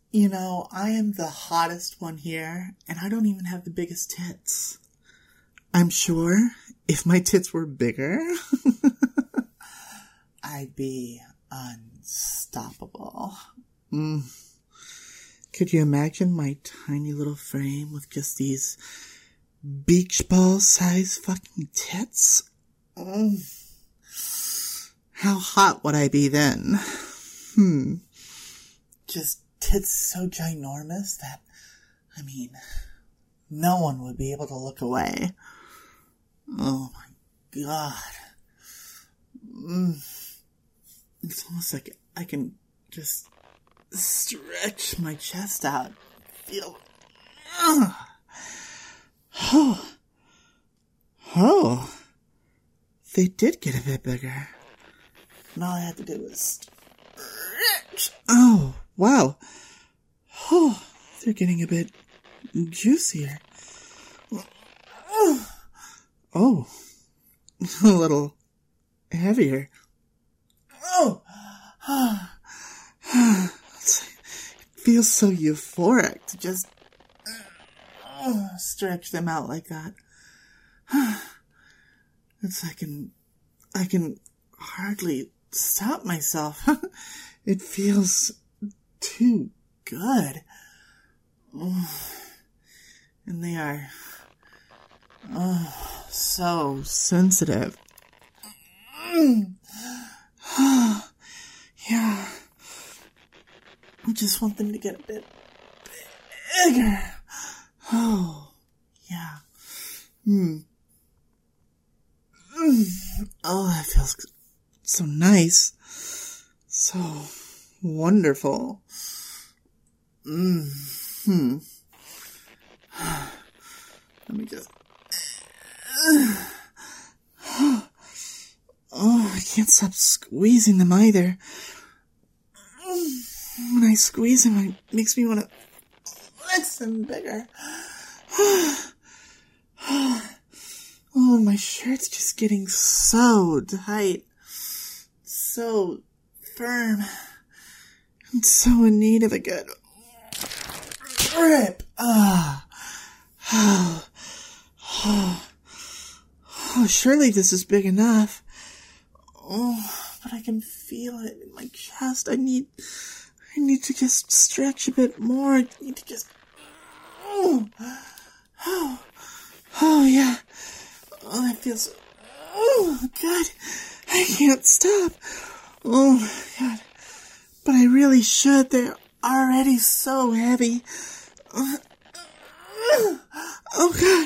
I am the hottest one here, and I don't even have the biggest tits. I'm sure if my tits were bigger, I'd be unstoppable. Could you imagine my tiny little frame with just these beach ball size fucking tits? How hot would I be then? Just tits so ginormous that, no one would be able to look away. Oh my god. It's almost like I can just stretch my chest out. Feel. Oh. They did get a bit bigger. And all I had to do was stretch. Oh, wow. Oh, they're getting a bit juicier. Oh, a little heavier. Oh, it feels so euphoric to just stretch them out like that. It's like I can hardly stop myself. It feels too good. And they are so sensitive. Yeah. I just want them to get a bit bigger. Oh, yeah. Oh, that feels so nice. So wonderful. Let me just... Oh, I can't stop squeezing them either. When I squeeze them, it makes me want to flex them bigger. Oh, and my shirt's just getting so tight. So firm. I'm so in need of a good grip. Oh, surely this is big enough. Oh, but I can feel it in my chest. I need to just stretch a bit more. I need to just... Oh, yeah. Oh, that feels... Oh, God. I can't stop. Oh, God. But I really should. They're already so heavy. Oh, God.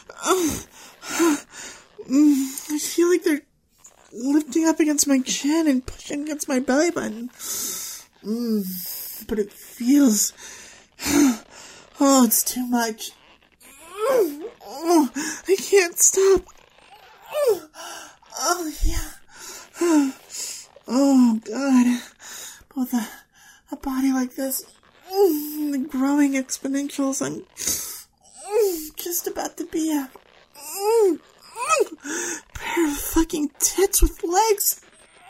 I feel like they're lifting up against my chin and pushing against my belly button. But it feels... Oh, it's too much. Oh, I can't stop. Oh, yeah. Oh, God. With a body like this, the growing exponentials, I'm just about to be a pair of fucking tits with legs.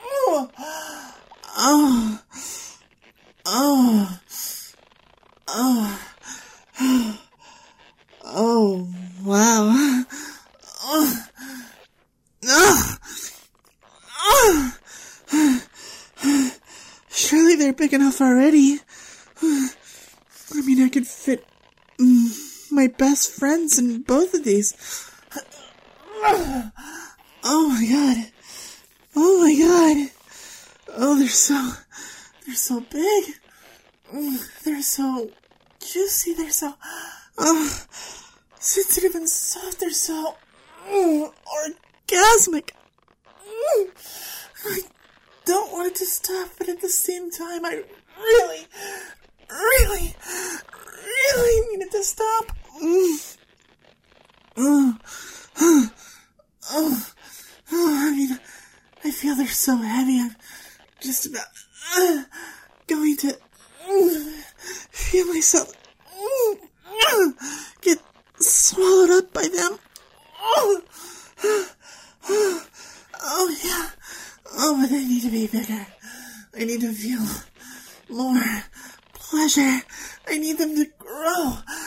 Oh, wow. Surely they're big enough already. I could fit my best friends in both of these. Oh my god. Oh my god. Oh, they're so big. They're so juicy. They're so sensitive and soft. They're so orgasmic. I don't want it to stop, but at the same time, I really need it to stop. I feel they're so heavy. I'm just about going to feel myself get swallowed up by them. Oh, yeah. Oh, but they need to be bigger. I need to feel more pleasure pleasure. I need them to grow.